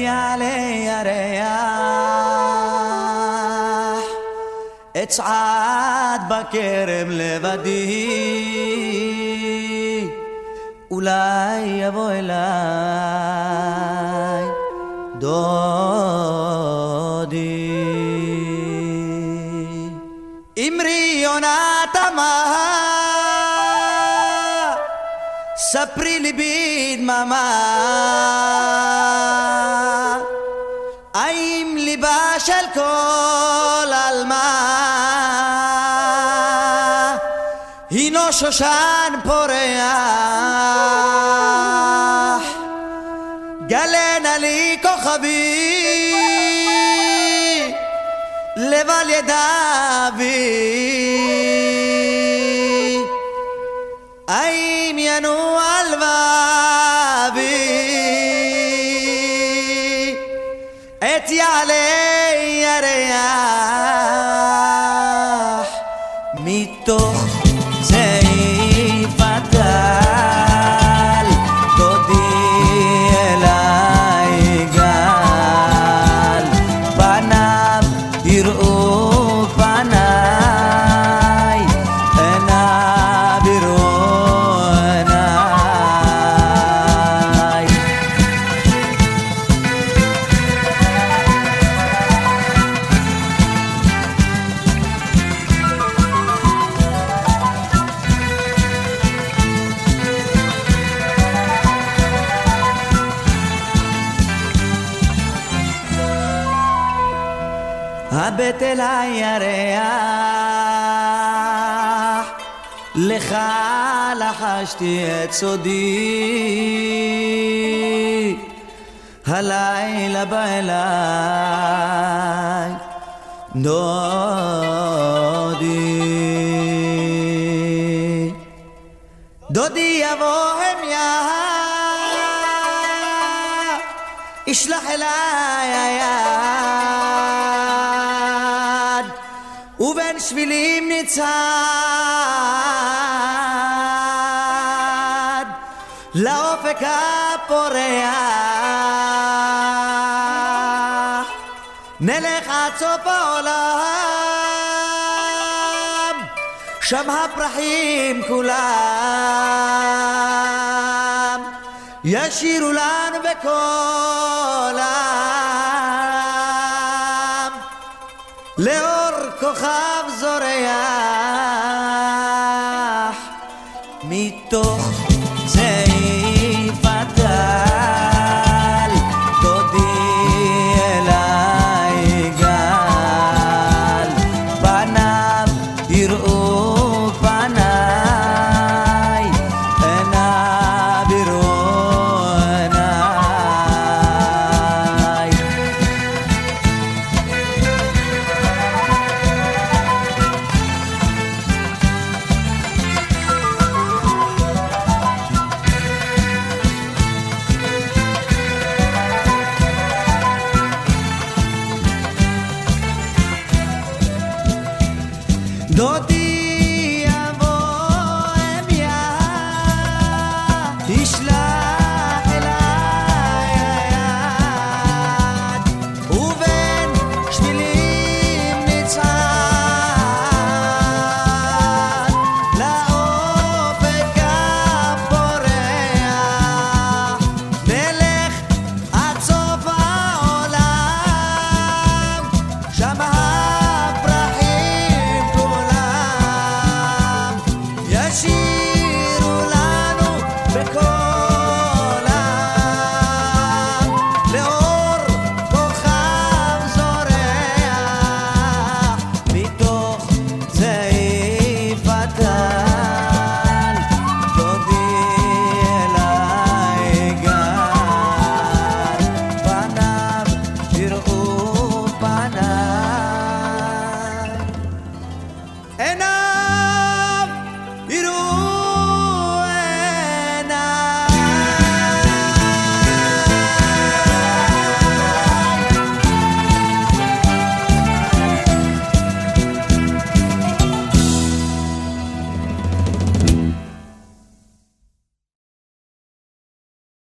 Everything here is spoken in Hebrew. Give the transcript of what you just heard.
יעלה ירח אצעד בכרם לבדי אולי יבוא אליי דודי אמרי יונת אמה ספרי לי בדממה האם ליבה של כל אלמה הינו שושן פורח גלנה לי כוכבי לבל ידעבי האם ינוע לבבי את יעלה ירח מתוך צעיף הטל דודי אליי גל פניו יראו פניי עיניו יראו עיניי הבט אל הירח לך לחשתי את סודי הלילה בא אליי דודי דודי יבוא המיה ישלח אליי היד ובין שבילים ניצד לאופק הפורח נלך עד סוף העולם שם הפרחים כולם ישירו לנו בקולם לאור כוכב זורח מתוך צעיף הטל דודי אליי גל פניו יראו פניי עיניו יראו עיניי דודי יבוא המיה ישלח אליי היד ובין שבילים ניצד לאופק הפורח נלך עד סוף העולם שם הפרחים כולם ישיר